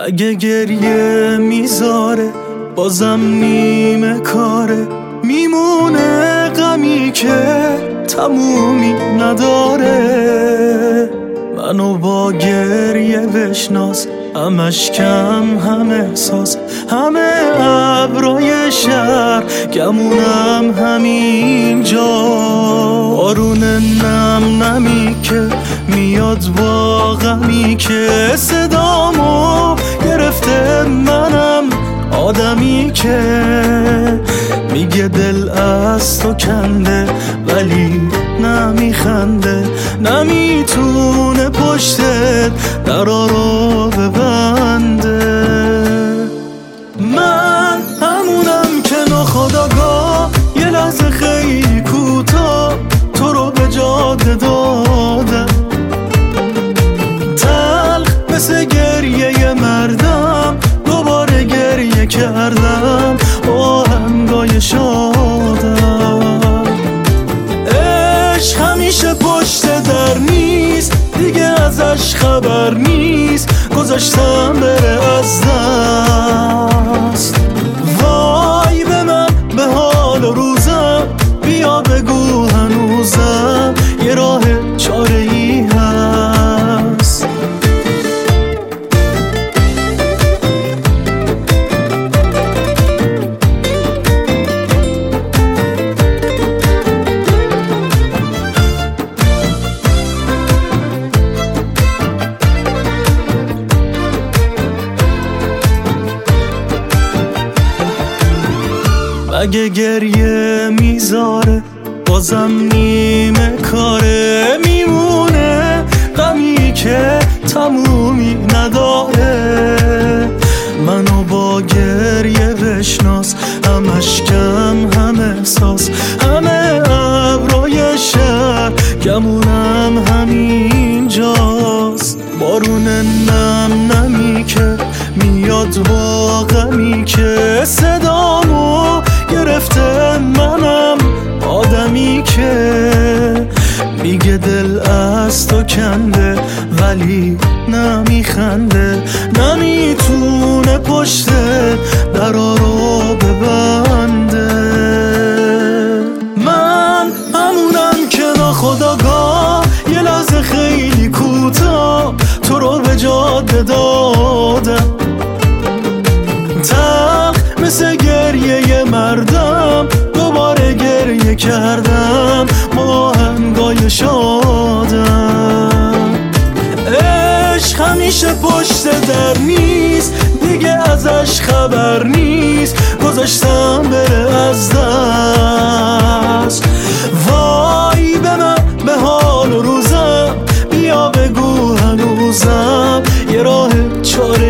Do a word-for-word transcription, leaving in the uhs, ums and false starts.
اگه گریه میذاره بازم نیمه کاره، میمونه غمی که تمومی نداره. منو با گریه بشناس، همش کم هم احساس، همه ابرای شهر گمونم همینجا. بارون نم نمی که میاد با غمی که صدامو گرفته، منم آدمی که میگه دل از تو کنده ولی نمیخنده، نمیتونه پشتت درا رو ببنده. من همونم که ناخودآگاه یه لحظه خیلی کوتاه تو رو به جاده دادم، تلخ مثل گریه مردم دوباره گریه کردم، آهنگای شادم. عشق همیشه پشت در نیست، دیگه ازش خبر نیست، گذاشتم بره از دست. وای به من به حال و روزم، بیا بگو هنوزم یه راه چاره ای هست. اگه گریه میذاره بازم نیمه کاره، میمونه غمی که تمومی نداره. منو با گریه بشناس، همش کم هم احساس، همه ابرای شهر گمونم همینجاست. بارون نم نمی که میاد با غمی که صدامو گرفته، منم آدمی که میگه دل از تو کنده ولی نمیخنده، نمیتونه پشت درا رو ببنده. من همونم که ناخودآگاه یه لحظه خیلی کوتاه تو رو به جاده دادم، تلخ مثل گریه مردم دوباره گریه کردم، آهنگای شادم. عشق همیشه پشت در نیست، دیگه ازش خبر نیست، گذاشتم بره از دست. وای به من به حال و روزم، بیا بگو هنوزم یه راه چاره